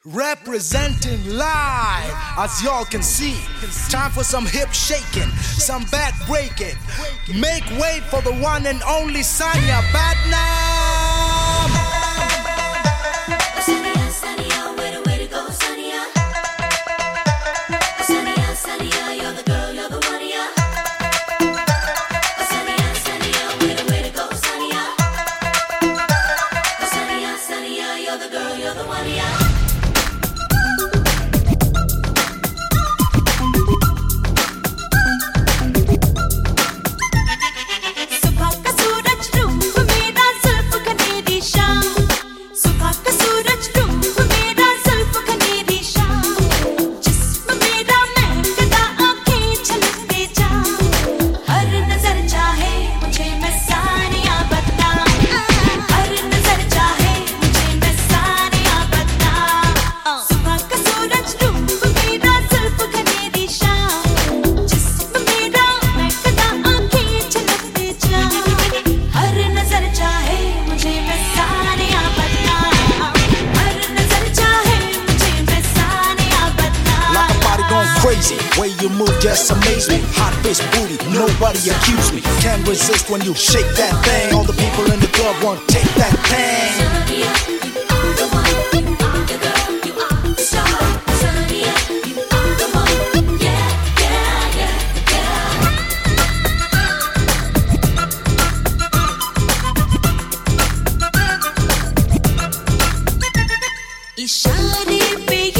Representing live, as y'all can see. Time for some hip shaking, some back breaking. Make way for the one and only Sanya Badnam. Sanya, Sanya, where the way to go, Sanya? Sanya, Sanya, you're the girl, you're the one, yeah. Sanya, Sanya, where the way to go, Sanya? Sanya, Sanya, you're the girl, you're the one, yeah. Crazy, way you move just amaze me. Hot fish booty, nobody accuse me. Can't resist when you shake that thing. All the people in the club want to take that thing. Sanya, you are the one, you are the girl, you are the star. Sanya, you are the one, yeah, yeah, yeah, yeah. इशारे पे